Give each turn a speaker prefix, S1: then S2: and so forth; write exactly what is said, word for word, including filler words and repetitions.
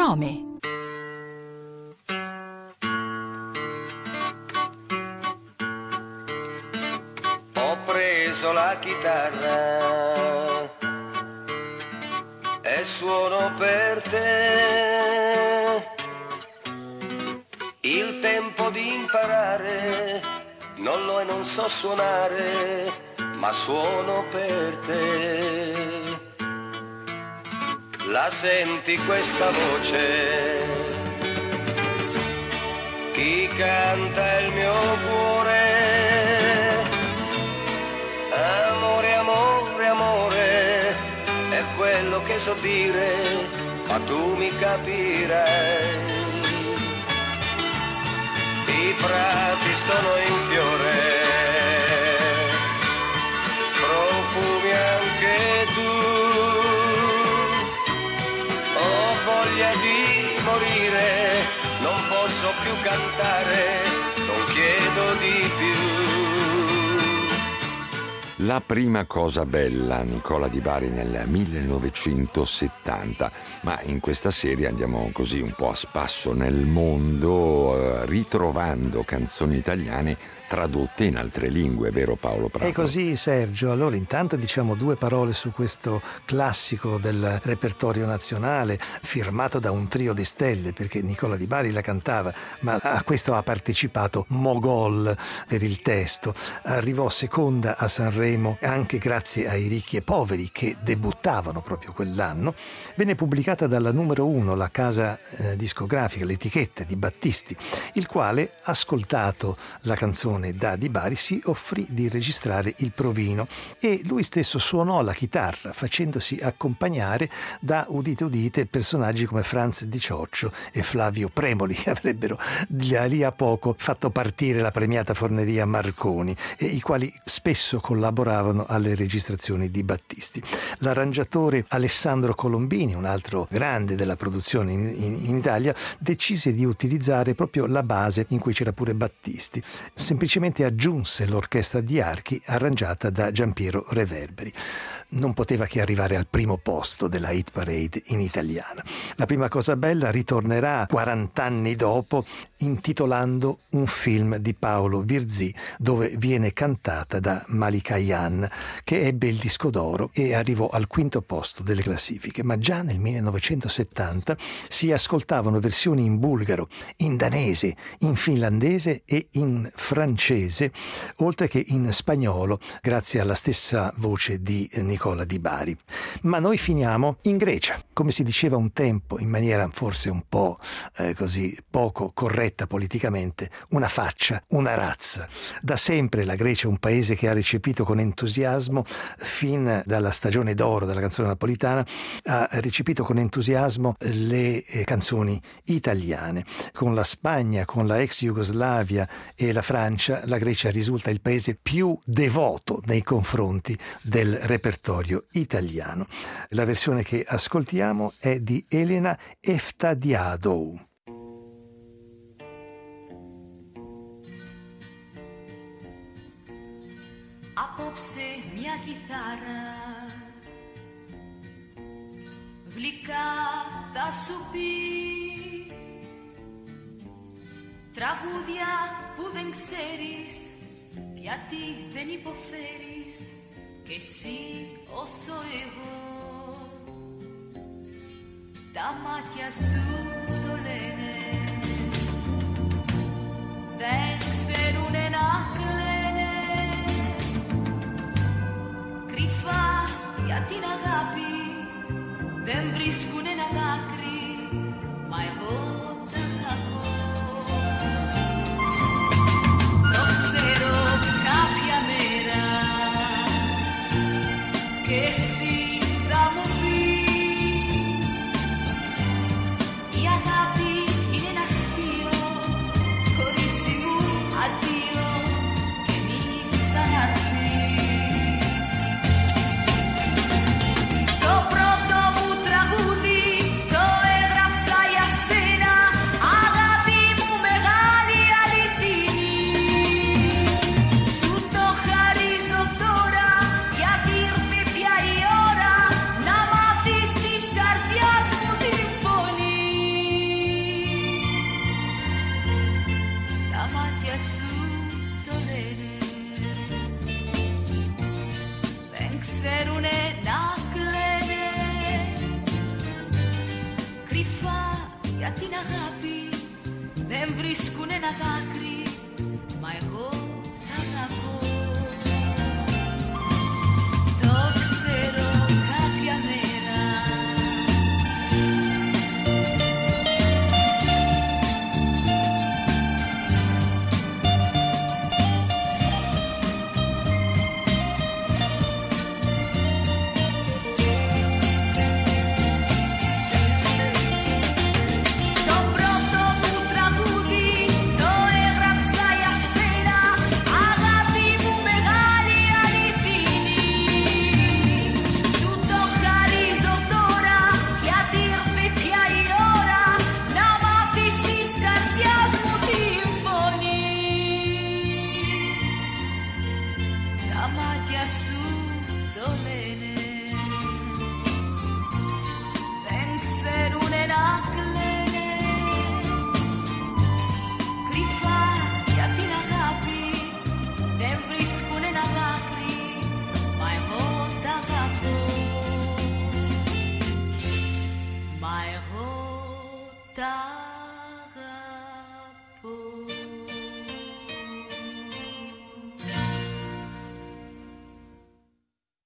S1: Trome.
S2: Ho preso la chitarra e suono per te. Il tempo di imparare non lo e non so suonare, ma suono per te. La senti questa voce? Chi canta il mio cuore? Amore, amore, amore, è quello che so dire, ma tu mi capirai. I prati sono in fiore, profumi anche tu. Ho voglia di morire, non posso più cantare, non chiedo di più.
S3: La prima cosa bella, Nicola Di Bari nel millenovecentosettanta, ma in questa serie andiamo così un po' a spasso nel mondo, eh, ritrovando canzoni italiane tradotte in altre lingue, vero Paolo Prato?
S4: È così, Sergio. Allora intanto diciamo due parole su questo classico del repertorio nazionale, firmato da un trio di stelle, perché Nicola Di Bari la cantava, ma a questo ha partecipato Mogol per il testo. Arrivò seconda a Sanremo anche grazie ai Ricchi e Poveri, che debuttavano proprio quell'anno. Venne pubblicata dalla numero uno, la casa eh, discografica, l'etichetta di Battisti, il quale, ascoltato la canzone da Di Bari, si offrì di registrare il provino e lui stesso suonò la chitarra, facendosi accompagnare da, udite udite, personaggi come Franz Di Cioccio e Flavio Premoli, che avrebbero lì a poco fatto partire la premiata forneria Marconi, e i quali spesso collaboravano alle registrazioni di Battisti. L'arrangiatore Alessandro Colombini, un altro grande della produzione in, in, in Italia, decise di utilizzare proprio la base in cui c'era pure Battisti. Semplicemente aggiunse l'orchestra di archi arrangiata da Giampiero Reverberi. Non poteva che arrivare al primo posto della hit parade in italiana. La prima cosa bella ritornerà quaranta anni dopo, intitolando un film di Paolo Virzì, dove viene cantata da Malika Ayane, che ebbe il disco d'oro e arrivò al quinto posto delle classifiche. Ma già nel millenovecentosettanta si ascoltavano versioni in bulgaro, in danese, in finlandese e in francese, oltre che in spagnolo, grazie alla stessa voce di Nicola Di Bari. Ma noi finiamo in Grecia, come si diceva un tempo, in maniera forse un po' eh, così poco corretta politicamente, una faccia, una razza. Da sempre la Grecia è un paese che ha recepito con entusiasmo, fin dalla stagione d'oro della canzone napolitana, ha recepito con entusiasmo le eh, canzoni italiane. Con la Spagna, con la ex Jugoslavia e la Francia, la Grecia risulta il paese più devoto nei confronti del repertorio italiano. La versione che ascoltiamo è di Elena Eftadiadou.
S5: Απόψε μια κιθάρα γλυκά θα σου πει τραγούδια που δεν ξέρεις, γιατί δεν υποφέρεις κι εσύ όσο εγώ. Τα μάτια σου το λένε, δεν ξέρουνε να κλαίνε, κρυφά για την αγάπη δεν βρίσκουν ένα δάκρυ, μα εγώ τα αγαπώ. Το ξέρω κάποια μέρα και εσύ θα μου πεις η αγάπη είναι ένα αστείο, κορίτσι μου αντίο και μη ξαναρθείς. Το πρώτο μου τραγούδι το έγραψα για σένα, αγάπη μου μεγάλη αληθινή. Σου το χαρίζω τώρα γιατί ήρθε πια η serune naklene Κρυφά για την αγάπη δεν βρίσκουν ένα δάκρυ, μα εγώ τα αγαπώ. Το ξέρω κάποια μέρα τα